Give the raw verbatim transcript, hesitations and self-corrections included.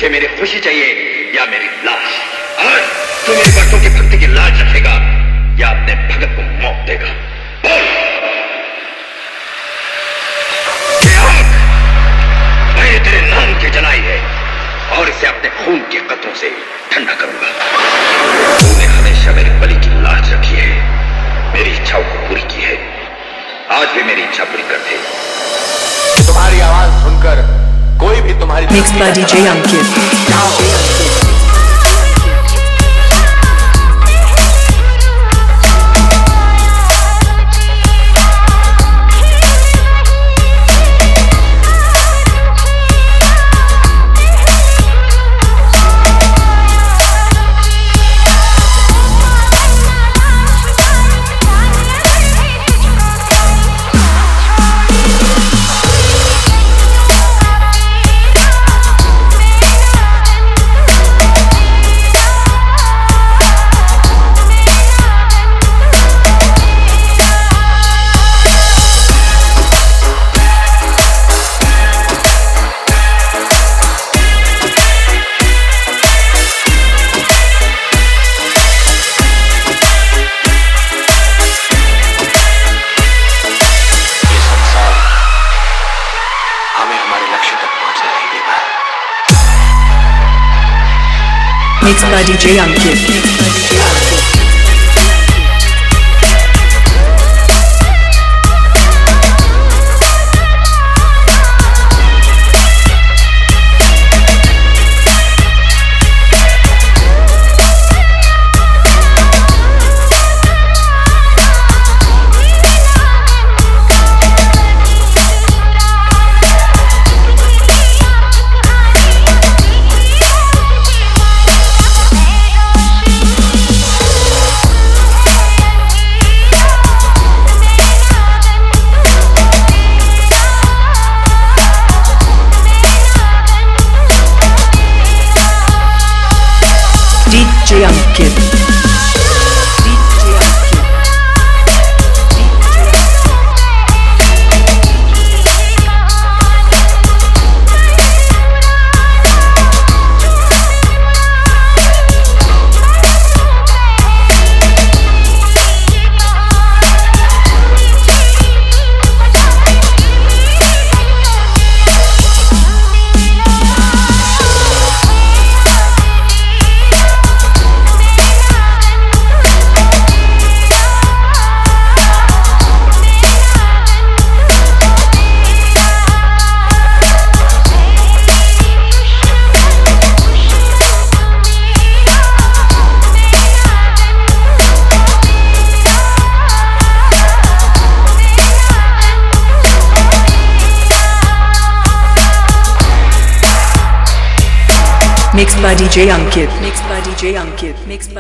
तुझे मेरी खुशी चाहिए या मेरी लाश? आज तू मेरे भक्तों की भक्ति की लाज रखेगा या अपने भगत को मौत देगा? बोल। ये आग मैंने तेरे नाम की जलाई है और इसे अपने खून के कतरों से ठंडा करूंगा। तूने हमेशा मेरे बलि की लाज रखी है, मेरी इच्छाओं को पूरी की है, आज भी मेरी इच्छा पूरी कर दे। तुम्हारी आवाज सुनकर कोई भी तुम्हारी Mixed by D J Ankit. Mixed by D J Ankit. D J Ankit. Mixed by D J Ankit. Mixed by D J Ankit. Mixed by